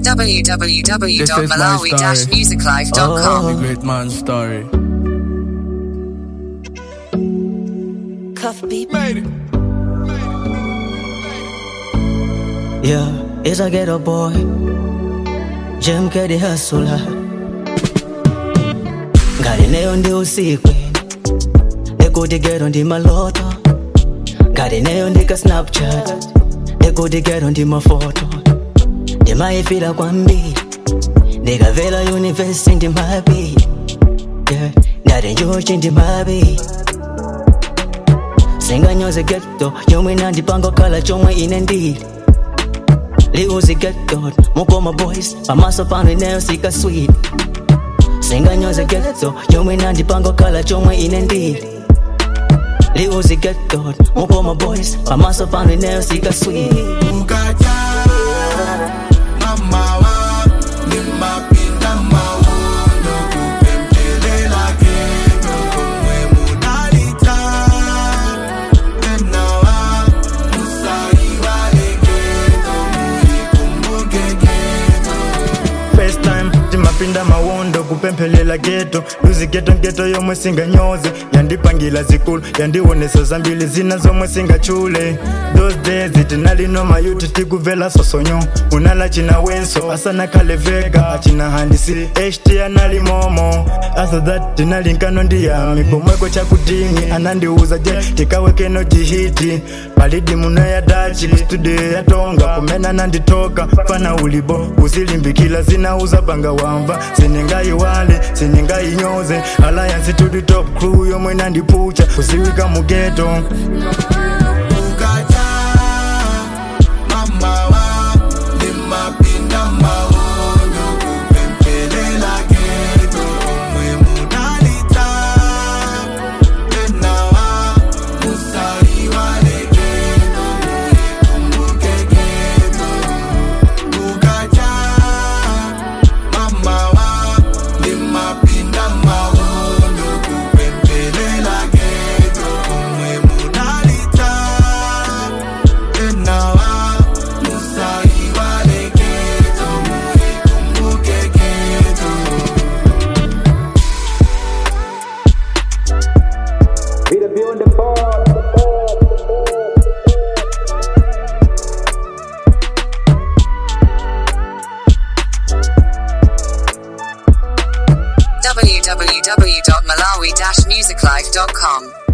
www.malawi-musiclife.com. The great man's story. Cuff beat. Made it. Yeah, it's a ghetto boy. Jim Keddy hustler. Ngale neyo ndi usiku. Ekuti ghetto ndi maloto. Ngale neyo ndika Snapchat. Ekuti ghetto ndi mafoto. Ndimayifila kwambiri. Ndikavela university ndi mabi. Yeah, ndati njuchi ndi mabi. Singanyoze ghetto, yomwe nandipanga kala chomwe ine ndili. Liuzi ghetto, mukoma boys, pamaso pano ineyo sika sweet. Singanyoze ghetto, yomwe nandipanga kala chomwe ine ndili. Liuzi ghetto, mukoma boys, pamaso pano ineyo sika sweet. Ukaja, mama wa, nimapinda mawono, kupempelela ghetto, kumwe munalita. Enawa, musaiwale ghetto, muikumbuke ghetto. First time timapinda mawondo kupemphelela ghetto. Luzi ghetto yomwe singanyoze. Yandipangila zikulu, yandiwonesa zambili zina zomwe singachule. Those days tinali no mayuti tikuvela sosonyo. Unala china wenso, asana kale vega. Achina handisi, HT anali momo. After that tinali nkano ndiyami. Pomweko chakudini, anandiuza je tikaweke no jihiti. Palidi muno ya dachi, studio ya tonga. Kumena nanditoka, fana ulibo. Usilimbikila zinauza panga wamba. Siningai wale, siningai nyoze. Alliance to the top crew, yomwe nandipucha. Usiwika mu ghetto. Ukaja, mama wa, nimapinda mawono, kupempelela ghetto, kumwe munalita. Enawa, musaiwale ghetto, muikumbuke ghetto. Ukaja, mama wa, nimapinda mawono, kupempelela ghetto, kumwe munalita. Enawa, musaiwale ghetto, muikumbuke ghetto. www.malawi-musiclife.com.